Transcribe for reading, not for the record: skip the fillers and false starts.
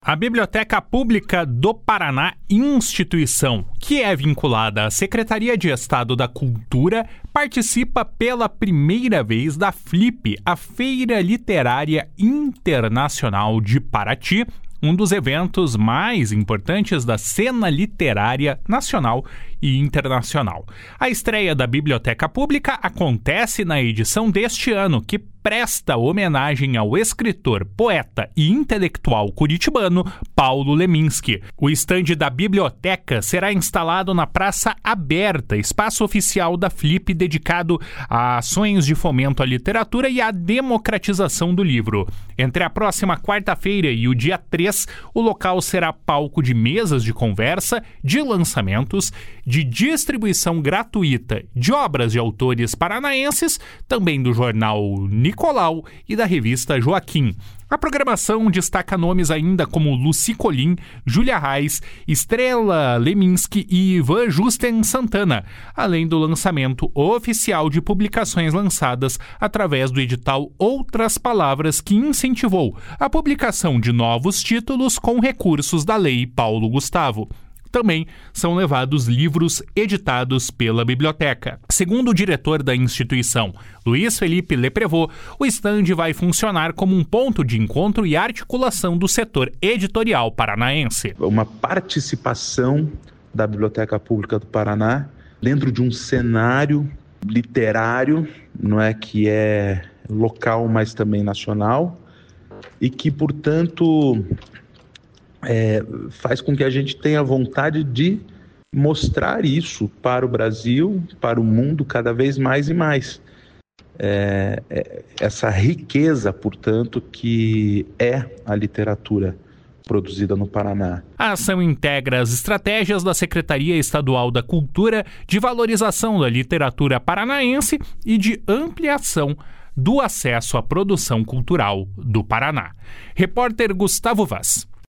A Biblioteca Pública do Paraná, instituição que é vinculada à Secretaria de Estado da Cultura, participa pela primeira vez da FLIP, a Feira Literária Internacional de Paraty, um dos eventos mais importantes da cena literária nacional e internacional. A estreia da Biblioteca Pública acontece na edição deste ano, que presta homenagem ao escritor, poeta e intelectual curitibano Paulo Leminski. O estande da biblioteca será instalado na Praça Aberta, espaço oficial da FLIP dedicado a ações de fomento à literatura e à democratização do livro. Entre a próxima quarta-feira e o dia 3, o local será palco de mesas de conversa, de lançamentos, de distribuição gratuita de obras de autores paranaenses, também do jornal Nicolau e da revista Joaquim. A programação destaca nomes ainda como Lucy Colin, Júlia Reis, Estrela Leminski e Ivan Justen Santana, além do lançamento oficial de publicações lançadas através do edital Outras Palavras, que incentivou a publicação de novos títulos com recursos da Lei Paulo Gustavo. Também são levados livros editados pela biblioteca. Segundo o diretor da instituição, Luiz Felipe Leprevot, o estande vai funcionar como um ponto de encontro e articulação do setor editorial paranaense. Uma participação da Biblioteca Pública do Paraná dentro de um cenário literário, não é, que é local, mas também nacional, e que, portanto, faz com que a gente tenha vontade de mostrar isso para o Brasil, para o mundo, cada vez mais e mais. Essa riqueza, portanto, que é a literatura produzida no Paraná. A ação integra as estratégias da Secretaria Estadual da Cultura de valorização da literatura paranaense e de ampliação do acesso à produção cultural do Paraná. Repórter Gustavo Vaz.